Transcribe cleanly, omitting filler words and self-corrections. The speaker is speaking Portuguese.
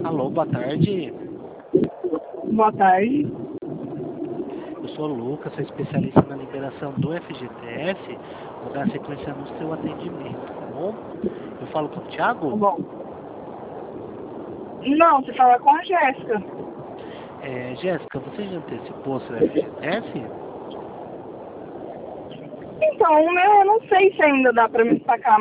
Alô, boa tarde. Boa tarde. Eu sou o Lucas, sou especialista na liberação do FGTS. Vou dar sequência no seu atendimento, tá bom? Eu falo com o Thiago? Tá bom. Não, você fala com a Jéssica. Jéssica, você já antecipou seu FGTS? Então, o meu eu não sei se ainda dá pra me sacar